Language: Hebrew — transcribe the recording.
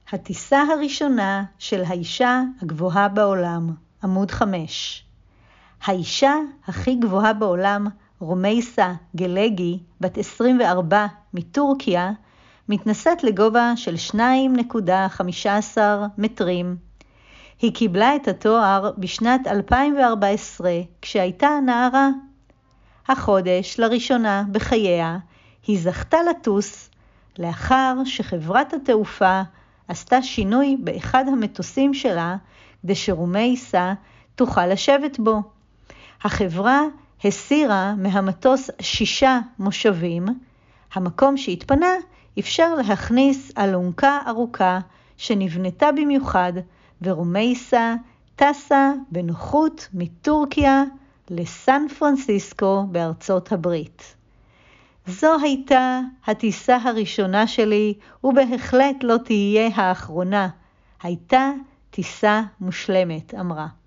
הטיסה הראשונה של האישה הגבוהה בעולם, עמוד 5. האישה הכי גבוהה בעולם, רומייסה גלגי, בת 24 מטורקיה, מתנשאת לגובה של 2.15 מטרים. היא קיבלה את התואר בשנת 2014 כשהייתה נערה. החודש, לראשונה בחייה, היא זכתה לטוס לאחר שחברת התעופה עשתה שינוי באחד המטוסים שלה כדי שרומייסה תוכל לשבת בו. החברה הסירה מהמטוס 6 מושבים. המקום שהתפנה אפשר להכניס אלונקה ארוכה שנבנתה במיוחד, ורומייסה טסה בנוחות מטורקיה לסן פרנסיסקו בארצות הברית. זו הייתה הטיסה הראשונה שלי, ובהחלט לא תהיה האחרונה. הייתה טיסה מושלמת, אמרה.